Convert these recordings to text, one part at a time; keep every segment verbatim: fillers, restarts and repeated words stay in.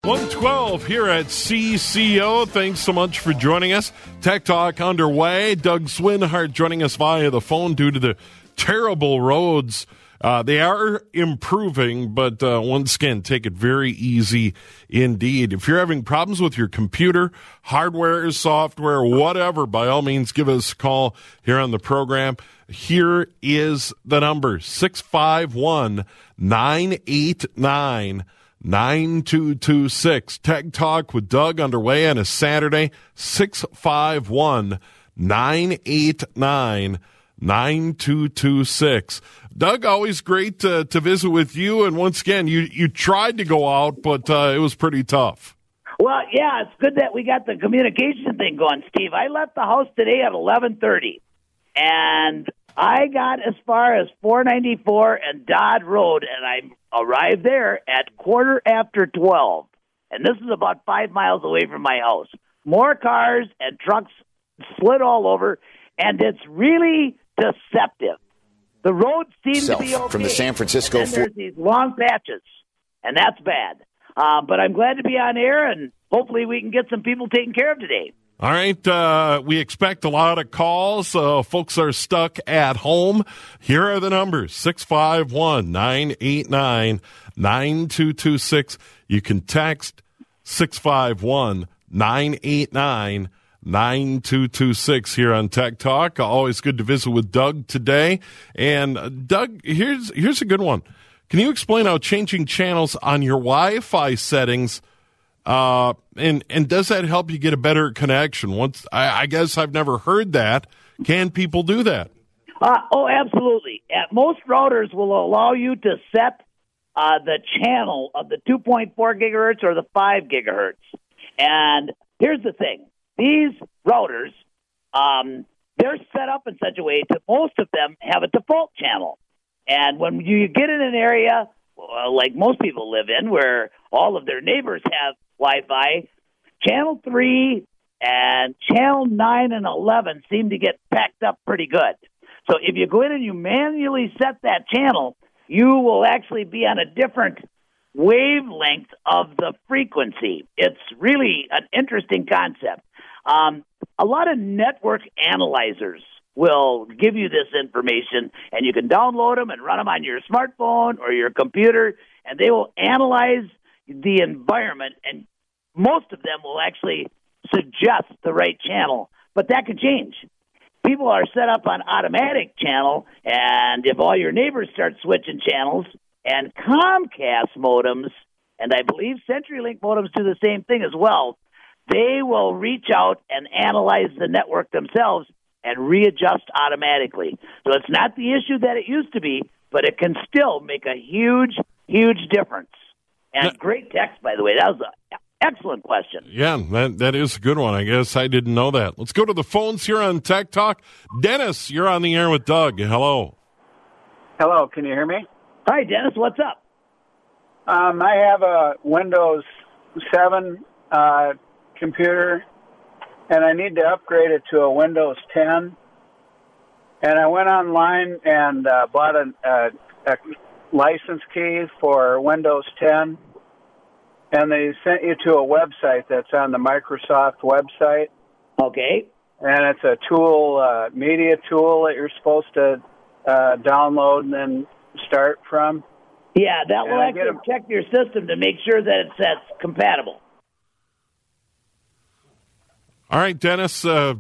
one twelve here at C C O. Thanks so much for joining us. Tech Talk underway. Doug Swinhart joining us via the phone due to the terrible roads. Uh, they are improving, but uh, once again, take it very easy indeed. If you're having problems with your computer, hardware, software, whatever, by all means, give us a call here on the program. Here is the number, six five one, nine eight nine, nine two two six. Tech Talk with Doug underway on a Saturday, six five one, nine eight nine, nine two two six. Doug, always great to, to visit with you. And once again, you, you tried to go out, but uh, it was pretty tough. Well, yeah, it's good that we got the communication thing going, Steve. I left the house today at eleven thirty, and I got as far as four ninety-four and Dodd Road, and I arrived there at quarter after twelve. And this is about five miles away from my house. More cars and trucks slid all over, and it's really deceptive. The roads seem Self, to be okay. From the San Francisco... And there's these long patches, and that's bad. Uh, but I'm glad to be on air, and hopefully we can get some people taken care of today. All right, uh, we expect a lot of calls. Uh, folks are stuck at home. Here are the numbers, six five one, nine eight nine, nine two two six. You can text six five one, nine eight nine, nine two two six here on Tech Talk. Always good to visit with Doug today. And uh, Doug, here's here's a good one. Can you explain how changing channels on your Wi-Fi settings Uh, and, and does that help you get a better connection? Once I, I guess I've never heard that. Can people do that? Uh, oh, absolutely. At most routers will allow you to set uh, the channel of the two point four gigahertz or the five gigahertz. And here's the thing. These routers, um, they're set up in such a way that most of them have a default channel. And when you get in an area, well, like most people live in, where all of their neighbors have Wi-Fi, channel three and channel nine and eleven seem to get packed up pretty good. So if you go in and you manually set that channel, you will actually be on a different wavelength of the frequency. It's really an interesting concept. Um, a lot of network analyzers will give you this information, and you can download them and run them on your smartphone or your computer, and they will analyze the environment, and most of them will actually suggest the right channel, but that could change. People are set up on automatic channel, and if all your neighbors start switching channels, and Comcast modems, and I believe CenturyLink modems do the same thing as well, they will reach out and analyze the network themselves and readjust automatically. So it's not the issue that it used to be, but it can still make a huge, huge difference. And great text, by the way. That was an excellent question. Yeah, that that is a good one. I guess I didn't know that. Let's go to the phones here on Tech Talk. Dennis, you're on the air with Doug. Hello. Hello, can you hear me? Hi, Dennis. What's up? Um, I have a Windows seven uh, computer, and I need to upgrade it to a Windows ten. And I went online and uh, bought a, a, a license key for Windows ten, and they sent you to a website that's on the Microsoft website. Okay. And it's a tool, uh, media tool that you're supposed to uh, download and then start from. Yeah, that and will I actually a, check your system to make sure that it's that's compatible. All right, Dennis. Uh,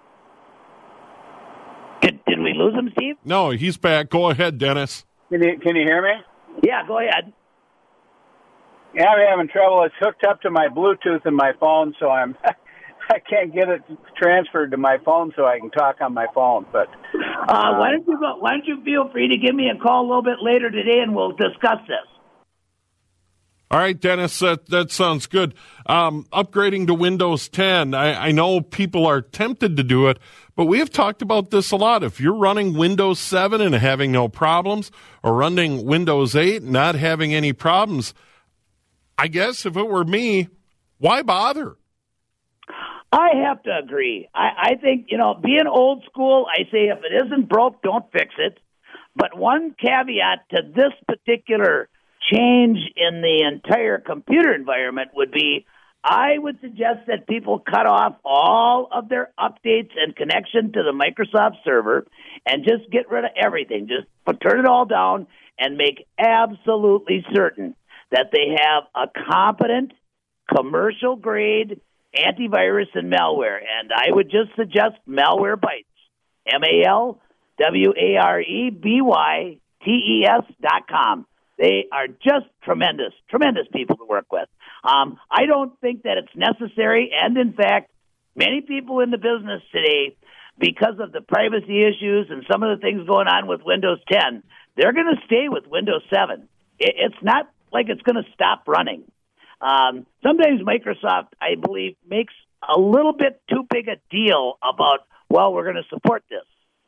did, did we lose him, Steve? No, he's back. Go ahead, Dennis. Can you, can you hear me? Yeah, go ahead. Yeah, I'm having trouble. It's hooked up to my Bluetooth in my phone, so I'm I can't get it transferred to my phone so I can talk on my phone. But uh, uh, why don't you go, why don't you feel free to give me a call a little bit later today, and we'll discuss this. All right, Dennis, that, that sounds good. Um, upgrading to Windows ten, I, I know people are tempted to do it, but we have talked about this a lot. If you're running Windows seven and having no problems, or running Windows eight and not having any problems, I guess if it were me, why bother? I have to agree. I, I think, you know, being old school, I say if it isn't broke, don't fix it. But one caveat to this particular change in the entire computer environment would be, I would suggest that people cut off all of their updates and connection to the Microsoft server and just get rid of everything. Just turn it all down and make absolutely certain that they have a competent, commercial-grade antivirus and malware. And I would just suggest Malwarebytes, M A L W A R E B Y T E S dot com. They are just tremendous, tremendous people to work with. Um, I don't think that it's necessary, and in fact, many people in the business today, because of the privacy issues and some of the things going on with Windows ten, they're going to stay with Windows seven. It, it's not like it's going to stop running. Um, sometimes Microsoft, I believe, makes a little bit too big a deal about, well, we're going to support this.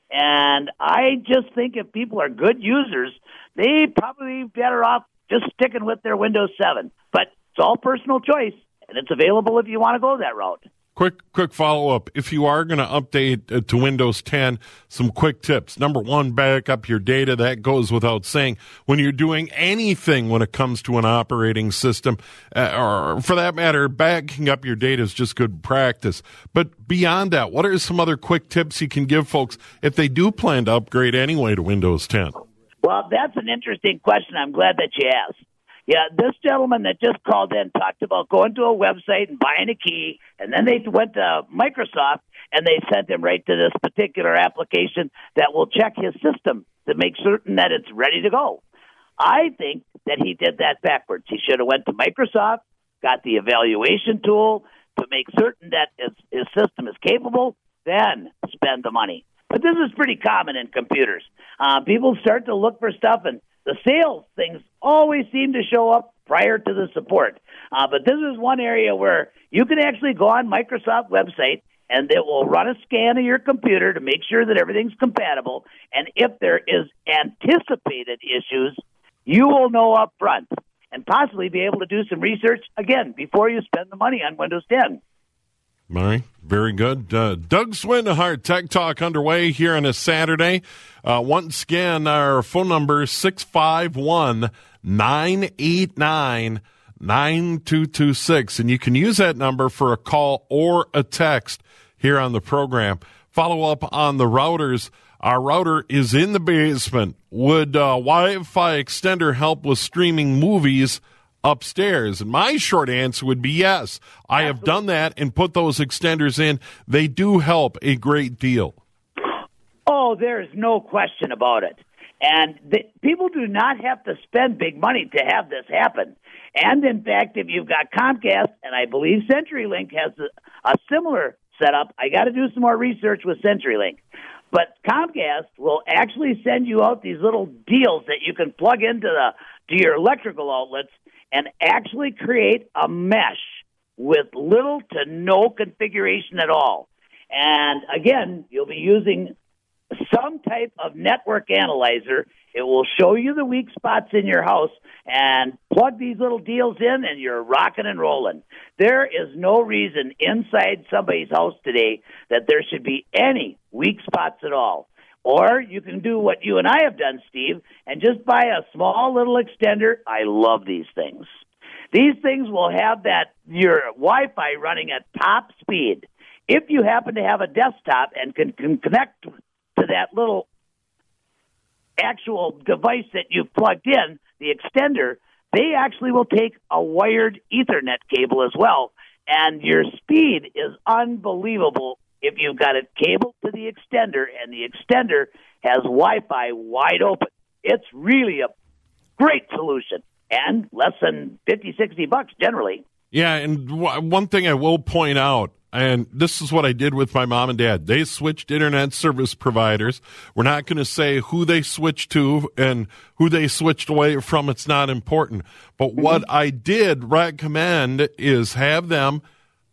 And I just think if people are good users, they probably better off just sticking with their Windows seven. But it's all personal choice, and it's available if you want to go that route. Quick, quick follow-up. If you are going to update uh, to Windows ten, some quick tips. Number one, back up your data. That goes without saying. When you're doing anything when it comes to an operating system, uh, or for that matter, backing up your data is just good practice. But beyond that, what are some other quick tips you can give folks if they do plan to upgrade anyway to Windows ten? Well, that's an interesting question. I'm glad that you asked. Yeah, this gentleman that just called in talked about going to a website and buying a key, and then they went to Microsoft and they sent him right to this particular application that will check his system to make certain that it's ready to go. I think that he did that backwards. He should have went to Microsoft, got the evaluation tool to make certain that his, his system is capable, then spend the money. But this is pretty common in computers. Uh, people start to look for stuff, and the sales things always seem to show up prior to the support. Uh, but this is one area where you can actually go on Microsoft website, and it will run a scan of your computer to make sure that everything's compatible. And if there is anticipated issues, you will know up front and possibly be able to do some research, again, before you spend the money on Windows ten. All right, very good. Uh, Doug Swinhart, Tech Talk underway here on a Saturday. Uh, once again, our phone number is six five one, nine eight nine, nine two two six, and you can use that number for a call or a text here on the program. Follow up on the routers. Our router is in the basement. Would uh, Wi-Fi extender help with streaming movies upstairs? And my short answer would be yes. I have done that and put those extenders in. They do help a great deal. Oh, there's no question about it. And the, people do not have to spend big money to have this happen. And in fact, if you've got Comcast, and I believe CenturyLink has a, a similar setup, I got to do some more research with CenturyLink. But Comcast will actually send you out these little deals that you can plug into the to your electrical outlets and actually create a mesh with little to no configuration at all. And again, you'll be using some type of network analyzer. It will show you the weak spots in your house and plug these little deals in, and you're rocking and rolling. There is no reason inside somebody's house today that there should be any weak spots at all. Or you can do what you and I have done, Steve, and just buy a small little extender. I love these things. These things will have that your Wi-Fi running at top speed. If you happen to have a desktop and can, can connect to that little actual device that you've plugged in, the extender, they actually will take a wired Ethernet cable as well, and your speed is unbelievable if you've got it cabled to the extender and the extender has Wi-Fi wide open. It's really a great solution and less than fifty, sixty bucks generally. Yeah, and w- one thing I will point out, and this is what I did with my mom and dad. They switched internet service providers. We're not going to say who they switched to and who they switched away from. It's not important. But mm-hmm. what I did recommend is have them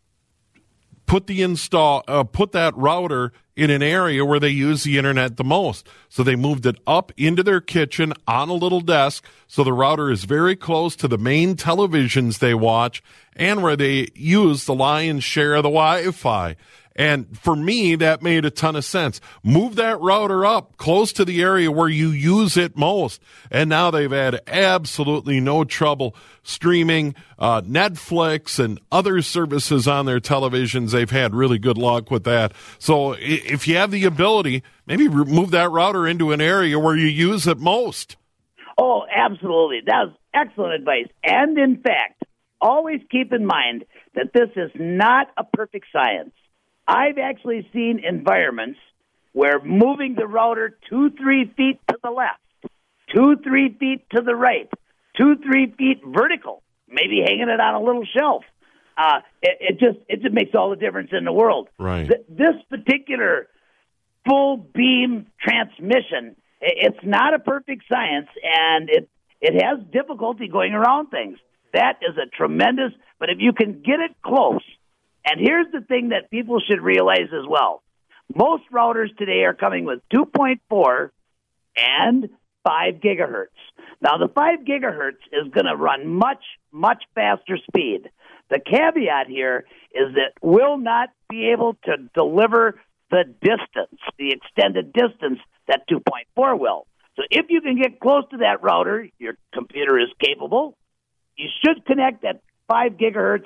put the install, uh, put that router in an area where they use the internet the most. So they moved it up into their kitchen on a little desk, so the router is very close to the main televisions they watch and where they use the lion's share of the Wi-Fi. And for me, that made a ton of sense. Move that router up close to the area where you use it most. And now they've had absolutely no trouble streaming uh, Netflix and other services on their televisions. They've had really good luck with that. So if you have the ability, maybe move that router into an area where you use it most. Oh, absolutely. That was excellent advice. And in fact, always keep in mind that this is not a perfect science. I've actually seen environments where moving the router two, three feet to the left, two, three feet to the right, two, three feet vertical, maybe hanging it on a little shelf, uh, it, it just it just makes all the difference in the world. Right. Th- this particular full beam transmission, it's not a perfect science, and it it has difficulty going around things. That is a tremendous, but if you can get it close, and here's the thing that people should realize as well. Most routers today are coming with two point four and five gigahertz. Now, the five gigahertz is going to run much, much faster speed. The caveat here is that will not be able to deliver the distance, the extended distance that two point four will. So if you can get close to that router, your computer is capable. You should connect at five gigahertz,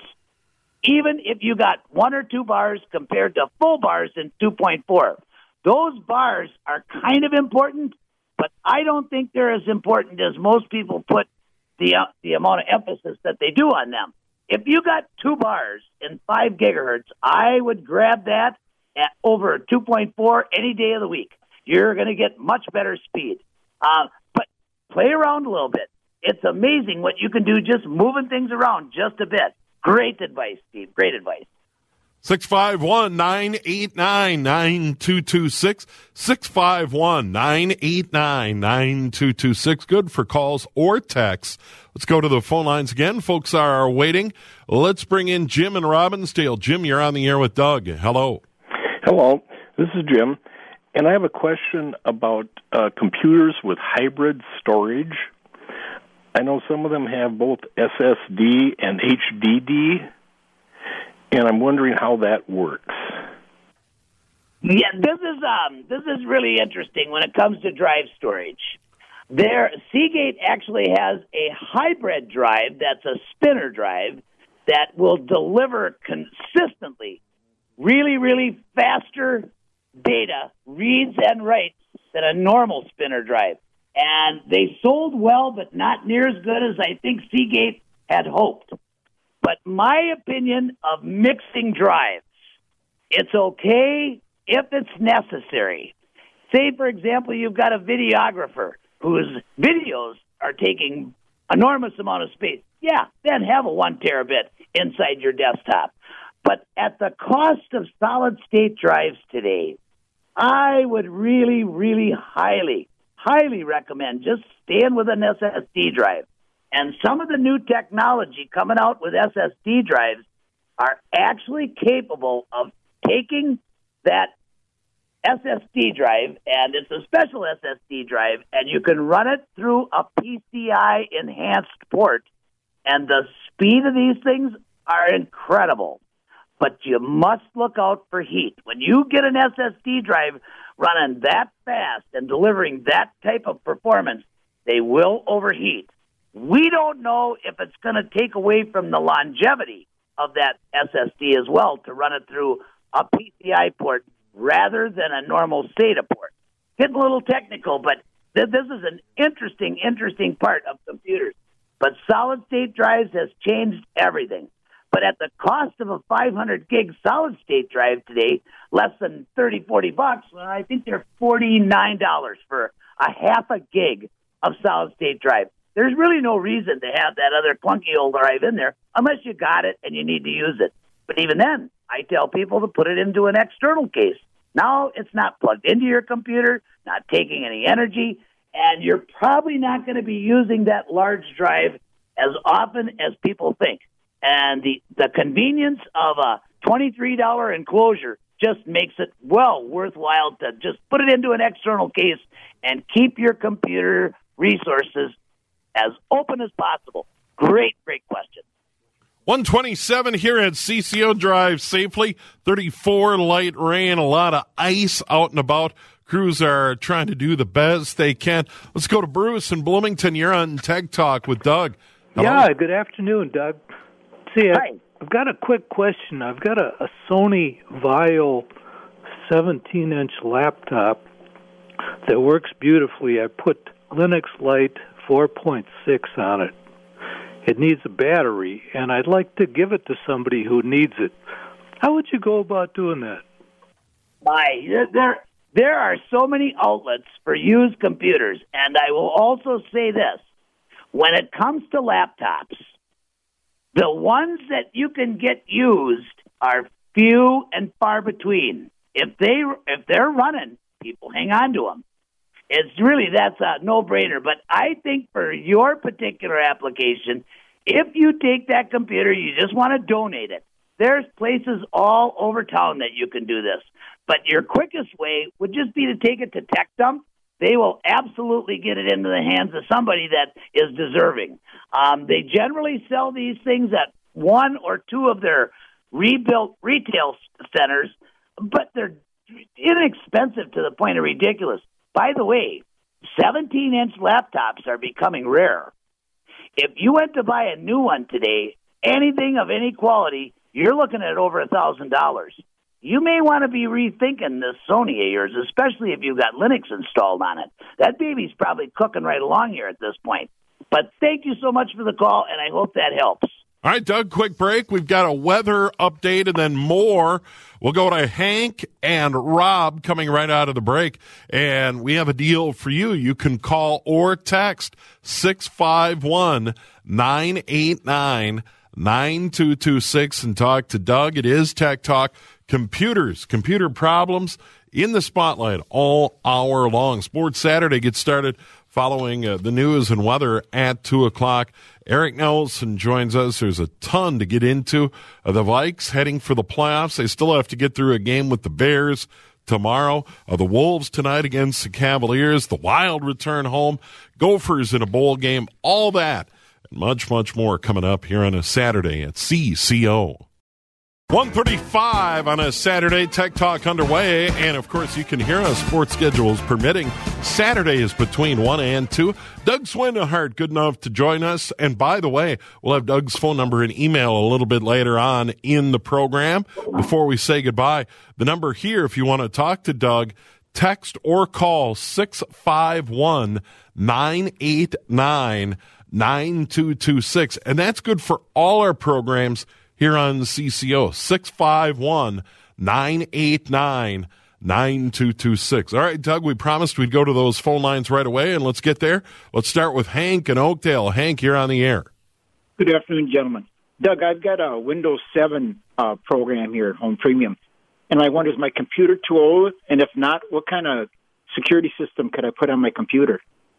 even if you got one or two bars compared to full bars in two point four. Those bars are kind of important, but I don't think they're as important as most people put the uh, the amount of emphasis that they do on them. If you got two bars in five gigahertz, I would grab that at over two point four any day of the week. You're going to get much better speed. Uh, but play around a little bit. It's amazing what you can do just moving things around just a bit. Great advice, Steve. Great advice. six five one, nine eight nine, nine two two six. six five one, nine eight nine, nine two two six. Good for calls or texts. Let's go to the phone lines again. Folks are waiting. Let's bring in Jim in Robbinsdale. Jim, you're on the air with Doug. Hello. Hello. This is Jim. And I have a question about uh, computers with hybrid storage. I know some of them have both S S D and H D D, and I'm wondering how that works. Yeah, this is um, this is really interesting when it comes to drive storage. There, Seagate actually has a hybrid drive that's a spinner drive that will deliver consistently really, really faster data, reads and writes, than a normal spinner drive. And they sold well, but not near as good as I think Seagate had hoped. But my opinion of mixing drives, it's okay if it's necessary. Say, for example, you've got a videographer whose videos are taking enormous amount of space. Yeah, then have a one terabit inside your desktop. But at the cost of solid-state drives today, I would really, really highly, highly recommend just staying with an S S D drive. And some of the new technology coming out with S S D drives are actually capable of taking that S S D drive, and it's a special S S D drive, and you can run it through a P C I enhanced port, and the speed of these things are incredible. But you must look out for heat. When you get an S S D drive running that fast and delivering that type of performance, they will overheat. We don't know if it's going to take away from the longevity of that S S D as well to run it through a P C I port rather than a normal SATA port. Getting a little technical, but th- this is an interesting, interesting part of computers. But solid-state drives has changed everything. But at the cost of a five hundred gig solid-state drive today, less than thirty, forty bucks, well, I think they're forty-nine dollars for a half a gig of solid-state drive. There's really no reason to have that other clunky old drive in there unless you got it and you need to use it. But even then, I tell people to put it into an external case. Now it's not plugged into your computer, not taking any energy, and you're probably not going to be using that large drive as often as people think. And the, the convenience of a twenty-three dollars enclosure just makes it well worthwhile to just put it into an external case and keep your computer resources as open as possible. Great, great question. one twenty-seven here at C C O. Drive safely. thirty-four light rain, a lot of ice out and about. Crews are trying to do the best they can. Let's go to Bruce in Bloomington. You're on Tech Talk with Doug. Hello? Yeah, good afternoon, Doug. See, Hi. I, I've got a quick question. I've got a, a Sony Vaio seventeen-inch laptop that works beautifully. I put Linux Lite four point six on it. It needs a battery, and I'd like to give it to somebody who needs it. How would you go about doing that? My, there, there are so many outlets for used computers, and I will also say this. When it comes to laptops, the ones that you can get used are few and far between. If they if they're running, people hang on to them. It's really, that's a no-brainer. But I think for your particular application, if you take that computer, you just want to donate it, there's places all over town that you can do this. But your quickest way would just be to take it to Tech Dump. They will absolutely get it into the hands of somebody that is deserving. Um, they generally sell these things at one or two of their rebuilt retail centers, but they're inexpensive to the point of ridiculous. By the way, seventeen-inch laptops are becoming rare. If you went to buy a new one today, anything of any quality, you're looking at over one thousand dollars. You may want to be rethinking this Sony of yours, especially if you've got Linux installed on it. That baby's probably cooking right along here at this point. But thank you so much for the call, and I hope that helps. All right, Doug, quick break. We've got a weather update and then more. We'll go to Hank and Rob coming right out of the break, and we have a deal for you. You can call or text six five one, nine eight nine, nine two two six and talk to Doug. It is Tech Talk. Computers, computer problems in the spotlight all hour long. Sports Saturday gets started following uh, the news and weather at two o'clock. Eric Nelson joins us. There's a ton to get into. Uh, the Vikes heading for the playoffs. They still have to get through a game with the Bears tomorrow. Uh, the Wolves tonight against the Cavaliers. The Wild return home. Gophers in a bowl game. All that and much, much more coming up here on a Saturday at C C O. one thirty-five on a Saturday, Tech Talk underway, and of course you can hear us, sports schedules permitting. Saturday is between one and two. Doug Swinhart, good enough to join us, and by the way, we'll have Doug's phone number and email a little bit later on in the program. Before we say goodbye, the number here, if you want to talk to Doug, text or call six five one, nine eight nine, nine two two six, and that's good for all our programs here on C C O, six five one, nine eight nine, nine two two six. All right, Doug, we promised we'd go to those phone lines right away, and let's get there. Let's start with Hank in Oakdale. Hank, you're on the air. Good afternoon, gentlemen. Doug, I've got a Windows seven uh, program here at Home Premium, and I wonder, is my computer too old? And if not, what kind of security system could I put on my computer?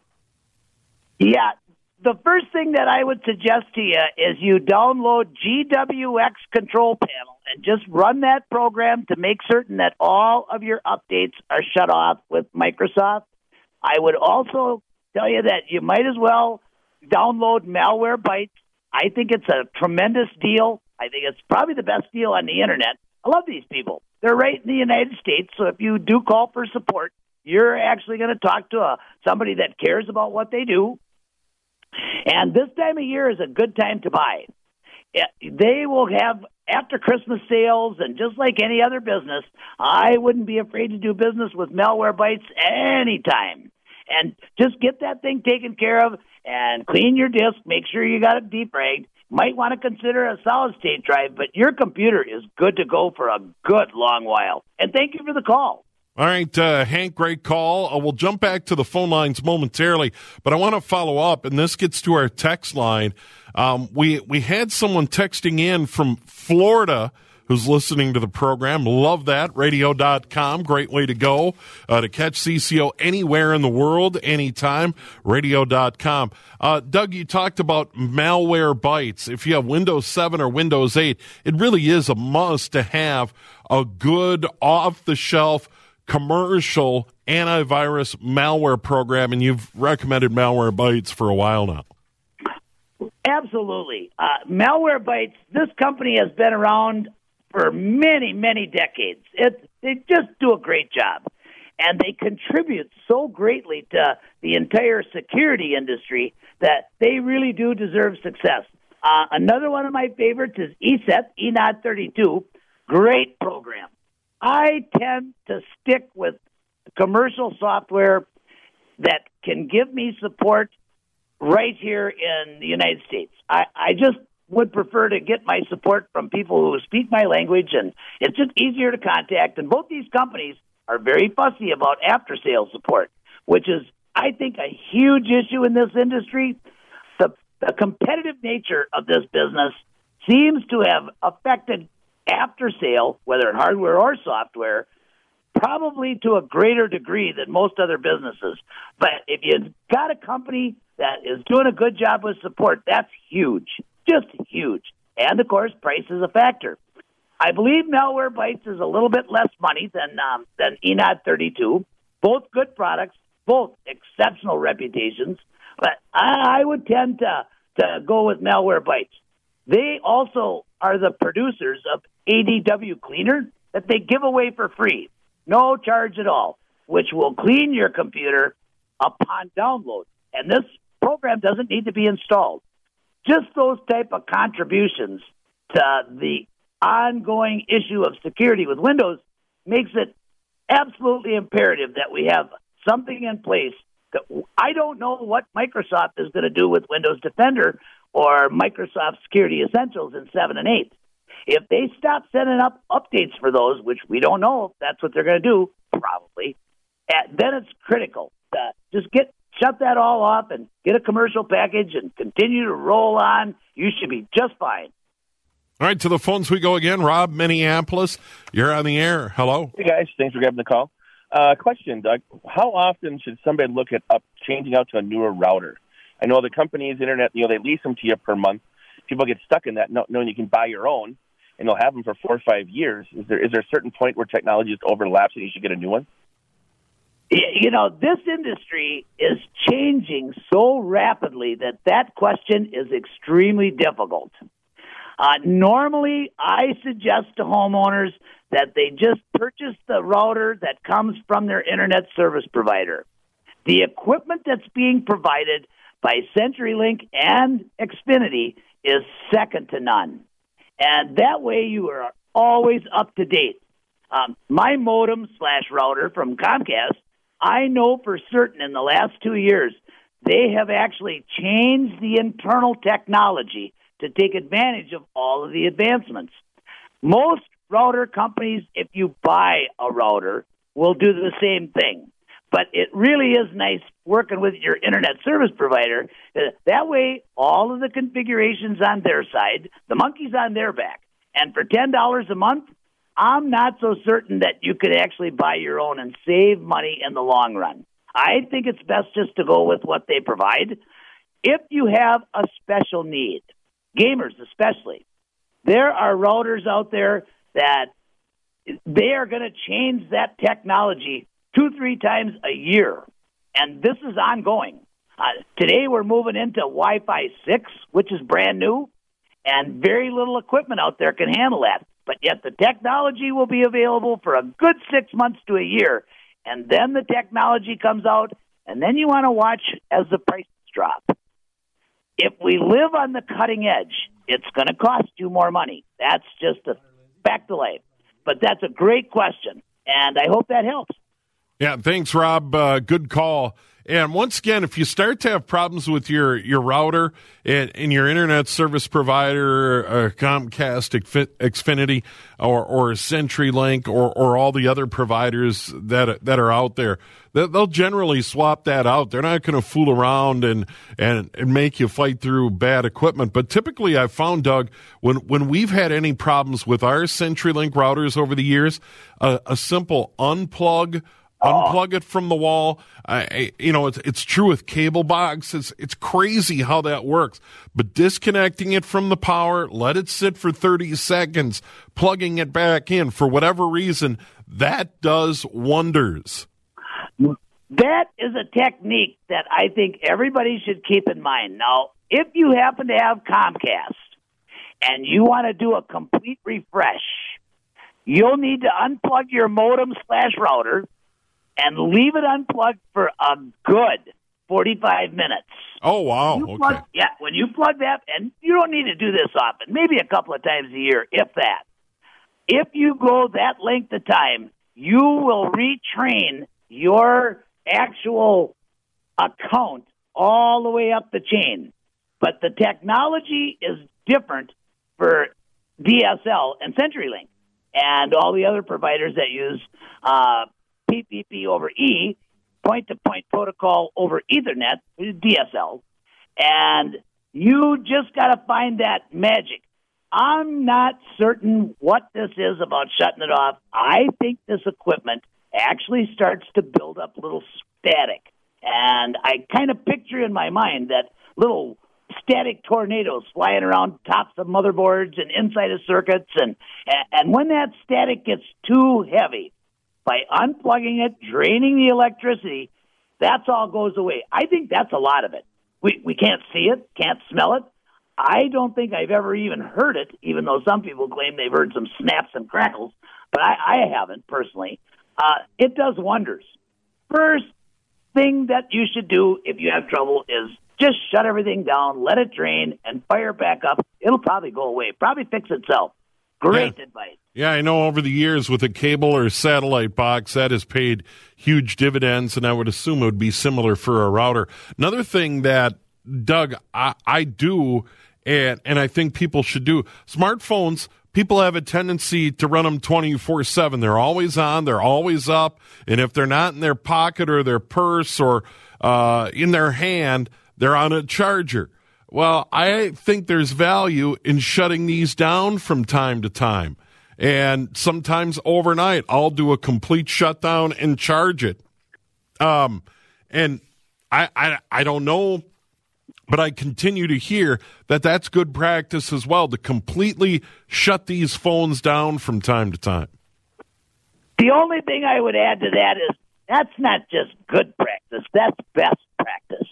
Yeah. The first thing that I would suggest to you is you download G W X Control Panel and just run that program to make certain that all of your updates are shut off with Microsoft. I would also tell you that you might as well download Malwarebytes. I think it's a tremendous deal. I think it's probably the best deal on the Internet. I love these people. They're right in the United States, so if you do call for support, you're actually going to talk to a, somebody that cares about what they do. And this time of year is a good time to buy. They will have after Christmas sales, and just like any other business, I wouldn't be afraid to do business with Malwarebytes anytime. And just get that thing taken care of and clean your disk. Make sure you got it defragged. Might want to consider a solid-state drive, but your computer is good to go for a good long while. And thank you for the call. All right, uh, Hank, great call. Uh, we'll jump back to the phone lines momentarily, but I want to follow up, and this gets to our text line. Um, we we had someone texting in from Florida who's listening to the program. Love that. radio dot com, great way to go uh, to catch C C O anywhere in the world, anytime. radio dot com. Uh, Doug, you talked about Malwarebytes. If you have Windows seven or Windows eight, it really is a must to have a good off-the-shelf commercial antivirus malware program, and you've recommended Malwarebytes for a while now. Absolutely. Uh, Malwarebytes, this company has been around for many, many decades. It, they just do a great job. And they contribute so greatly to the entire security industry that they really do deserve success. Uh, another one of my favorites is E S E T, E N O D thirty-two. Great program. I tend to stick with commercial software that can give me support right here in the United States. I, I just would prefer to get my support from people who speak my language, and it's just easier to contact. And both these companies are very fussy about after-sales support, which is, I think, a huge issue in this industry. The, the competitive nature of this business seems to have affected after-sale, whether in hardware or software, probably to a greater degree than most other businesses. But if you've got a company that is doing a good job with support, that's huge, just huge. And, of course, price is a factor. I believe Malwarebytes is a little bit less money than um, than E N O D thirty-two. Both good products, both exceptional reputations, but I, I would tend to, to go with Malwarebytes. They also are the producers of A D W Cleaner that they give away for free, no charge at all, which will clean your computer upon download. And this program doesn't need to be installed. Just those type of contributions to the ongoing issue of security with Windows makes it absolutely imperative that we have something in place. That I don't know what Microsoft is going to do with Windows Defender or Microsoft Security Essentials in seven and eight. If they stop sending up updates for those, which we don't know if that's what they're going to do, probably, then it's critical. Uh, just get shut that all off and get a commercial package and continue to roll on. You should be just fine. All right, to the phones we go again. Rob, Minneapolis, you're on the air. Hello. Hey, guys. Thanks for grabbing the call. Uh, question, Doug. How often should somebody look at up changing out to a newer router? I know the companies, internet, you know, they lease them to you per month. People get stuck in that, knowing you can buy your own, and you'll have them for four or five years. Is there is there a certain point where technology just overlaps and you should get a new one? You know, this industry is changing so rapidly that that question is extremely difficult. Uh, normally, I suggest to homeowners that they just purchase the router that comes from their internet service provider. The equipment that's being provided by CenturyLink and Xfinity is second to none. And that way you are always up to date. Um, my modem slash router from Comcast, I know for certain in the last two years, they have actually changed the internal technology to take advantage of all of the advancements. Most router companies, if you buy a router, will do the same thing. But it really is nice working with your internet service provider. That way, all of the configurations on their side, the monkey's on their back. And for ten dollars a month, I'm not so certain that you could actually buy your own and save money in the long run. I think it's best just to go with what they provide. If you have a special need, gamers especially, there are routers out there that they are going to change that technology two, three times a year. And this is ongoing. Uh, today we're moving into Wi-Fi six, which is brand new, and very little equipment out there can handle that. But yet the technology will be available for a good six months to a year. And then the technology comes out, and then you want to watch as the prices drop. If we live on the cutting edge, it's going to cost you more money. That's just a fact of life. But that's a great question, and I hope that helps. Yeah, thanks, Rob. Uh, good call. And once again, if you start to have problems with your, your router and, and your internet service provider, uh, Comcast, Xfinity, or, or CenturyLink, or, or all the other providers that that are out there, they'll generally swap that out. They're not going to fool around and, and, and make you fight through bad equipment. But typically I've found, Doug, when, when we've had any problems with our CenturyLink routers over the years, uh, a simple unplug, Unplug it from the wall. I, you know, it's it's true with cable box. It's it's crazy how that works. But disconnecting it from the power, let it sit for thirty seconds, plugging it back in for whatever reason, that does wonders. That is a technique that I think everybody should keep in mind. Now, if you happen to have Comcast and you want to do a complete refresh, you'll need to unplug your modem slash router and leave it unplugged for a good forty-five minutes. Oh, wow. You Okay. plug, yeah, when you plug that, and you don't need to do this often, maybe a couple of times a year, if that. If you go that length of time, you will retrain your actual account all the way up the chain. But the technology is different for D S L and CenturyLink and all the other providers that use uh, P P P over E, point-to-point protocol over Ethernet, D S L. And you just got to find that magic. I'm not certain what this is about shutting it off. I think this equipment actually starts to build up little static. And I kind of picture in my mind that little static tornadoes flying around tops of motherboards and inside of circuits. And, and when that static gets too heavy, by unplugging it, draining the electricity, that's all goes away. I think that's a lot of it. We, we can't see it, can't smell it. I don't think I've ever even heard it, even though some people claim they've heard some snaps and crackles, but I, I haven't personally. Uh, it does wonders. First thing that you should do if you have trouble is just shut everything down, let it drain, and fire back up. It'll probably go away, probably fix itself. Great Yeah. advice. Yeah, I know over the years with a cable or satellite box, that has paid huge dividends, and I would assume it would be similar for a router. Another thing that, Doug, I, I do, and, and I think people should do, smartphones, people have a tendency to run them twenty-four seven. They're always on, they're always up, and if they're not in their pocket or their purse or uh, in their hand, they're on a charger. Well, I think there's value in shutting these down from time to time. And sometimes overnight, I'll do a complete shutdown and charge it. Um, and I, I, I don't know, but I continue to hear that that's good practice as well, to completely shut these phones down from time to time. The only thing I would add to that is that's not just good practice, that's best practice.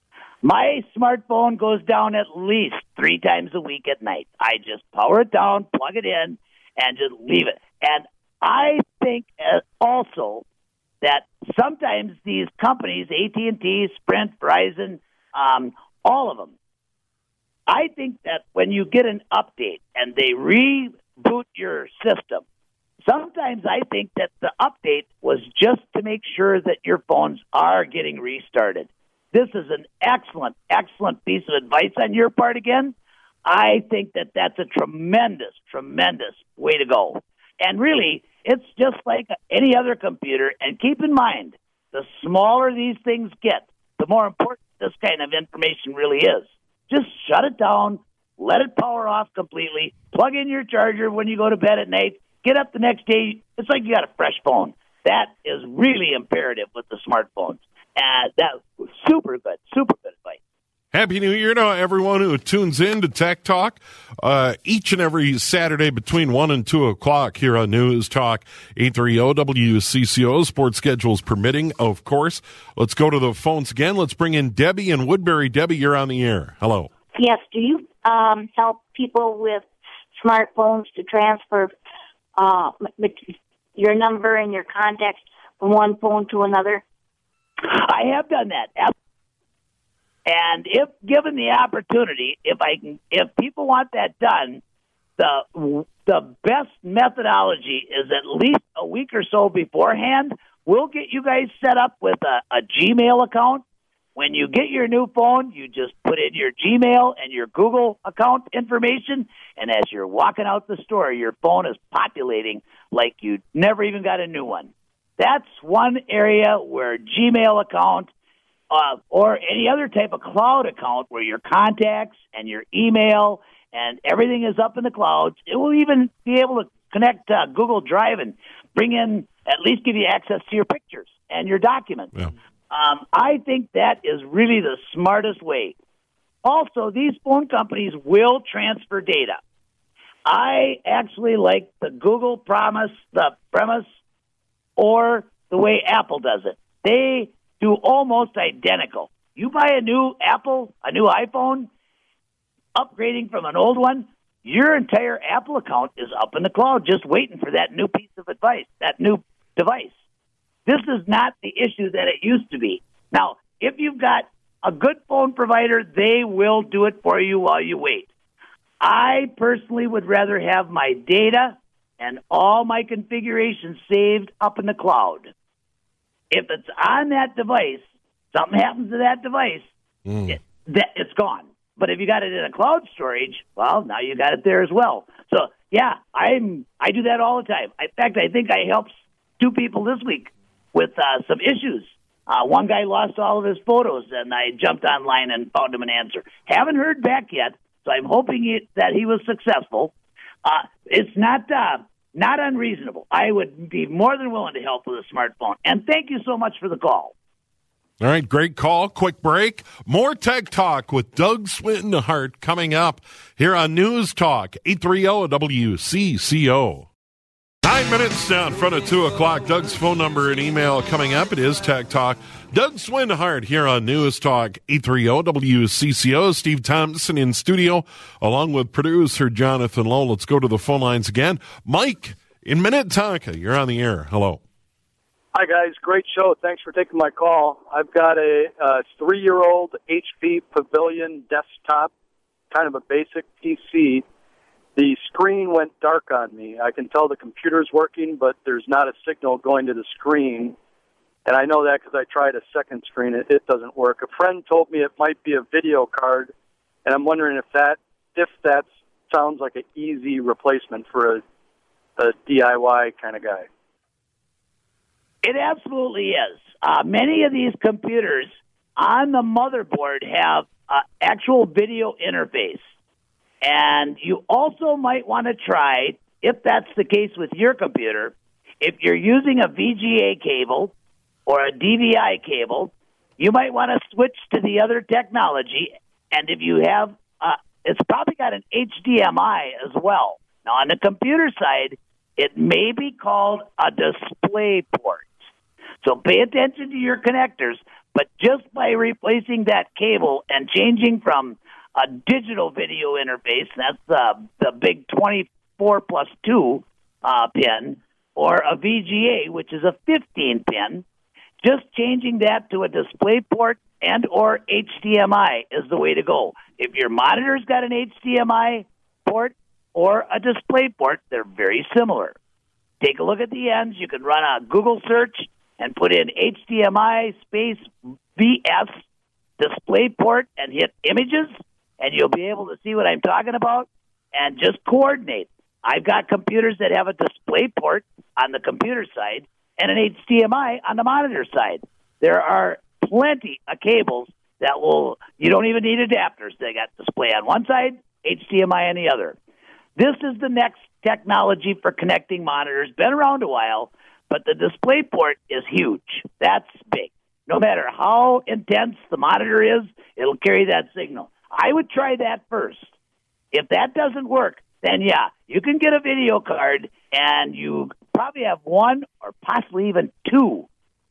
My smartphone goes down at least three times a week at night. I just power it down, plug it in, and just leave it. And I think uh, also that sometimes these companies, A T and T, Sprint, Verizon, um, all of them, I think that when you get an update and they reboot your system, sometimes I think that the update was just to make sure that your phones are getting restarted. This is an excellent, excellent piece of advice on your part again. I think that that's a tremendous, tremendous way to go. And really, it's just like any other computer. And keep in mind, the smaller these things get, the more important this kind of information really is. Just shut it down, let it power off completely, plug in your charger when you go to bed at night, get up the next day. It's like you got a fresh phone. That is really imperative with the smartphones. And that was super good, super good advice. Happy New Year to everyone who tunes in to Tech Talk uh, each and every Saturday between one and two o'clock here on News Talk eight thirty W C C O. Sports schedules permitting, of course. Let's go to the phones again. Let's bring in Debbie in Woodbury. Debbie, you're on the air. Hello. Yes. Do you um, help people with smartphones to transfer uh, your number and your contacts from one phone to another? I have done that. And if given the opportunity, if I can, if people want that done, the the best methodology is at least a week or so beforehand. We'll get you guys set up with a, a Gmail account. When you get your new phone, you just put in your Gmail and your Google account information, and as you're walking out the store, your phone is populating like you never even got a new one. That's one area where Gmail account uh, or any other type of cloud account where your contacts and your email and everything is up in the clouds, it will even be able to connect uh, Google Drive and bring in, at least give you access to your pictures and your documents. Yeah. Um, I think that is really the smartest way. Also, these phone companies will transfer data. I actually like the Google Promise, the premise, or the way Apple does it. They do almost identical. You buy a new Apple, a new iPhone, upgrading from an old one, your entire Apple account is up in the cloud just waiting for that new piece of advice, that new device. This is not the issue that it used to be. Now, if you've got a good phone provider, they will do it for you while you wait. I personally would rather have my data and all my configurations saved up in the cloud. If it's on that device, something happens to that device, mm. it, that, it's gone. But if you got it in a cloud storage, well, now you got it there as well. So, yeah, I'm I do that all the time. In fact, I think I helped two people this week with uh, some issues. Uh, one guy lost all of his photos, and I jumped online and found him an answer. Haven't heard back yet, so I'm hoping it, that he was successful. Uh, it's not uh, not unreasonable. I would be more than willing to help with a smartphone. And thank you so much for the call. All right, great call. Quick break. More Tech Talk with Doug Swinhart coming up here on News Talk, eight thirty W C C O. Nine minutes down in front of two o'clock. Doug's phone number and email coming up. It is Tech Talk. Doug Swinhart here on News Talk, eight thirty W C C O. Steve Thompson in studio, along with producer Jonathan Lowe. Let's go to the phone lines again. Mike in Minnetonka, you're on the air. Hello. Hi, guys. Great show. Thanks for taking my call. I've got a, a three-year-old H P Pavilion desktop, kind of a basic P C. The screen went dark on me. I can tell the computer's working, but there's not a signal going to the screen. And I know that because I tried a second screen. It, it doesn't work. A friend told me it might be a video card, and I'm wondering if that if that sounds like an easy replacement for a, a D I Y kind of guy. It absolutely is. Uh, many of these computers on the motherboard have uh, actual video interface. And you also might want to try, if that's the case with your computer, if you're using a V G A cable or a D V I cable, you might want to switch to the other technology. And if you have, uh, it's probably got an H D M I as well. Now, on the computer side, it may be called a display port. So pay attention to your connectors, but just by replacing that cable and changing from a digital video interface, that's uh, the big twenty-four plus two uh, pin, or a V G A, which is a fifteen pin, just changing that to a display port and or H D M I is the way to go. If your monitor's got an H D M I port or a display port, they're very similar. Take a look at the ends. You can run a Google search and put in H D M I space V S display port and hit images, and you'll be able to see what I'm talking about and just coordinate. I've got computers that have a display port on the computer side and an H D M I on the monitor side. There are plenty of cables that will, you don't even need adapters. They got display on one side, H D M I on the other. This is the next technology for connecting monitors. Been around a while, but the display port is huge. That's big. No matter how intense the monitor is, it'll carry that signal. I would try that first. If that doesn't work, then yeah, you can get a video card, and you probably have one or possibly even two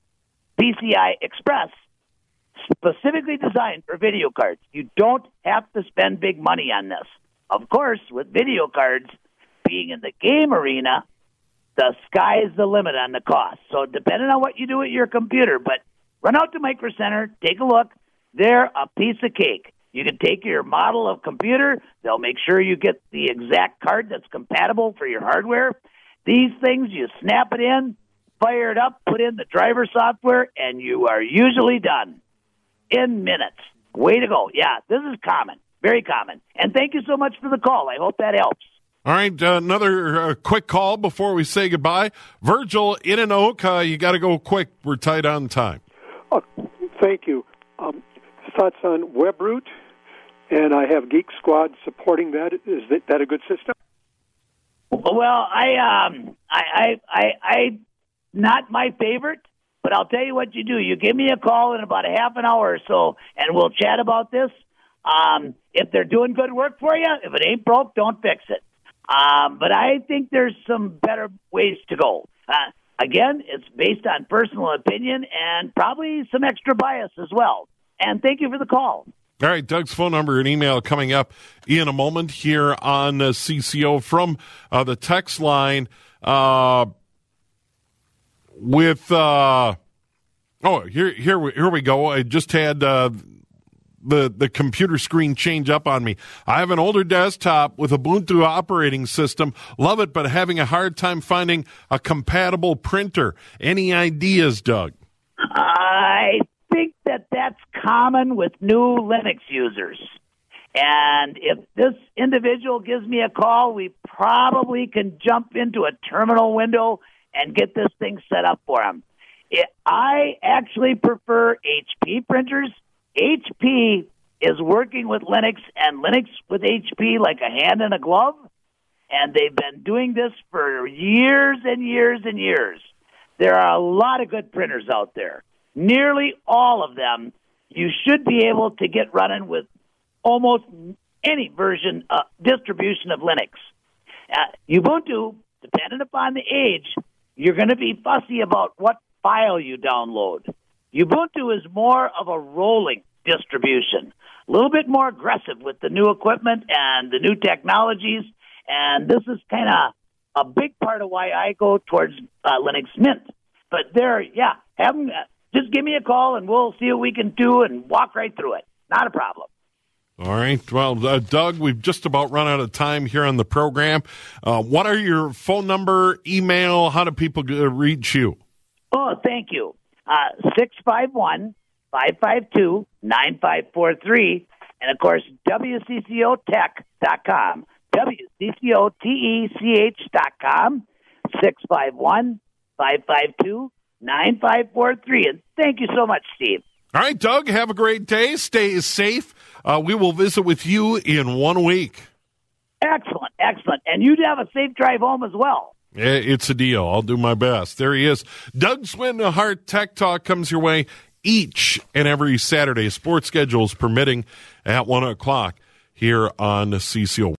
P C I Express specifically designed for video cards. You don't have to spend big money on this. Of course, with video cards being in the game arena, the sky is the limit on the cost. So depending on what you do with your computer, but run out to Micro Center, take a look. They're a piece of cake. You can take your model of computer. They'll make sure you get the exact card that's compatible for your hardware. These things, you snap it in, fire it up, put in the driver software, and you are usually done in minutes. Way to go. Yeah, this is common, very common. And thank you so much for the call. I hope that helps. All right, uh, another uh, quick call before we say goodbye. Virgil in an oak, uh, you got to go quick. We're tight on time. Oh, thank you. Um, thoughts on WebRoot, and I have Geek Squad supporting that. Is that, that a good system? Well, I, um, I, I, I, I, not my favorite, but I'll tell you what you do. You give me a call in about a half an hour or so, and we'll chat about this. Um, if they're doing good work for you, if it ain't broke, don't fix it. Um, but I think there's some better ways to go. Uh, again, it's based on personal opinion and probably some extra bias as well. And thank you for the call. All right, Doug's phone number and email coming up in a moment here on uh, C C O from uh, the text line uh, with, uh, oh, here here we, here we go. I just had uh, the, the computer screen change up on me. I have an older desktop with Ubuntu operating system. Love it, but having a hard time finding a compatible printer. Any ideas, Doug? I think that that's common with new Linux users. And if this individual gives me a call, we probably can jump into a terminal window and get this thing set up for him. It, I actually prefer H P printers. H P is working with Linux and Linux with H P like a hand in a glove. And they've been doing this for years and years and years. There are a lot of good printers out there. Nearly all of them you should be able to get running with almost any version, uh, distribution of Linux. Uh, Ubuntu, depending upon the age, you're going to be fussy about what file you download. Ubuntu is more of a rolling distribution, a little bit more aggressive with the new equipment and the new technologies, and this is kind of a big part of why I go towards uh, Linux Mint. But there, yeah, have them, uh, just give me a call and we'll see what we can do and walk right through it. Not a problem. All right. Well, uh, Doug, we've just about run out of time here on the program. Uh, what are your phone number, email? How do people uh, reach you? Oh, thank you. Uh, six five one, five five two, nine five four three. And, of course, W C C O tech dot com. W C C O T E C H dot com. six five one, five five two, nine five four three. And thank you so much, Steve. All right, Doug, have a great day. Stay safe. Uh, we will visit with you in one week. Excellent, excellent. And you'd have a safe drive home as well. It's a deal. I'll do my best. There he is. Doug Swinhart. Tech Talk comes your way each and every Saturday, sports schedules permitting, at one o'clock here on C C O.